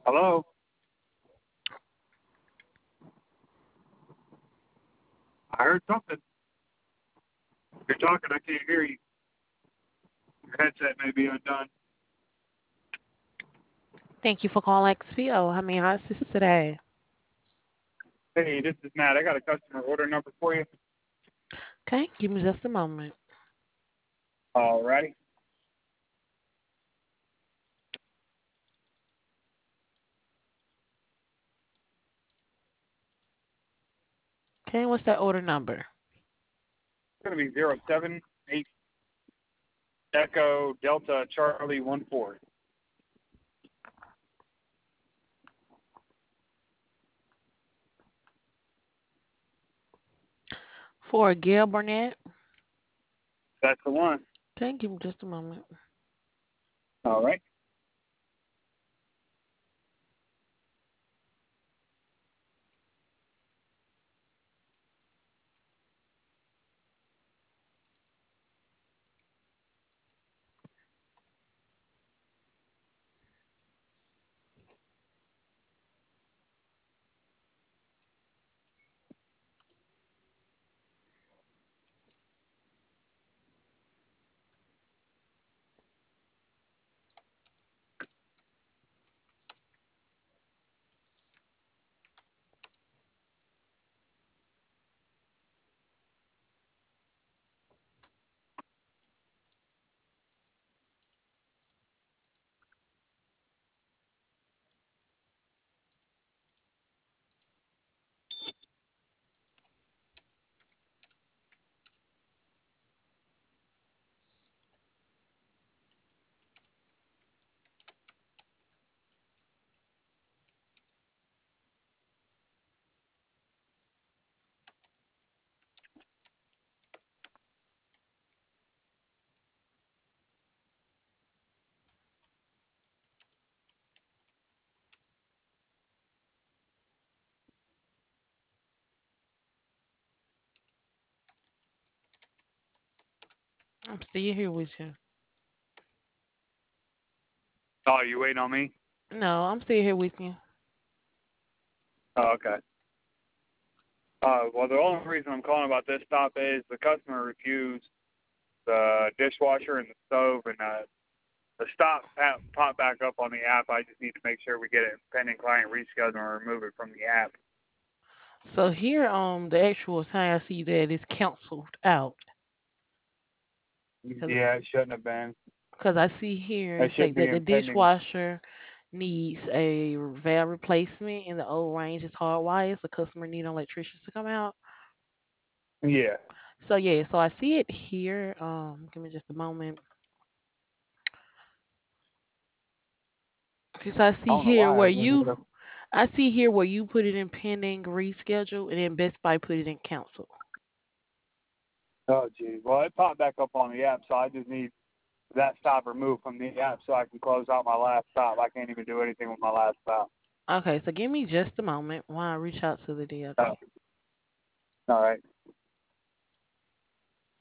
Hello? I heard something. If you're talking, I can't hear you. Your headset may be undone. Thank you for calling XPO. How may I assist today? Hey, this is Matt. I got a customer order number for you. Okay, give me just a moment. Alrighty. Okay, what's that order number? It's going to be 078 Echo Delta Charlie 14. For Gail Burnett. That's the one. Okay, give me just a moment. All right. I'm still here with you. Oh, you waiting on me? No, I'm still here with you. Oh, okay. Well, the only reason I'm calling about this stop is the customer refused the dishwasher and the stove, and the stop popped back up on the app. I just need to make sure we get it pending client reschedule and remove it from the app. So here the actual time I see that it's canceled out. Yeah, it shouldn't have been. Because I see here It it say should be that the in pending. dishwasher needs a valve replacement and the old range is hardwired. So customer need an electrician to come out. Yeah. So yeah, so I see it here. Give me just a moment. Because I I see don't know here why where it ended you up. I see here where you put it in pending reschedule and then Best Buy put it in cancel. Oh, geez. Well, it popped back up on the app, so I just need that stop removed from the app so I can close out my last stop. I can't even do anything with my last stop. Okay, so give me just a moment while I reach out to the Oh, DOT. all right.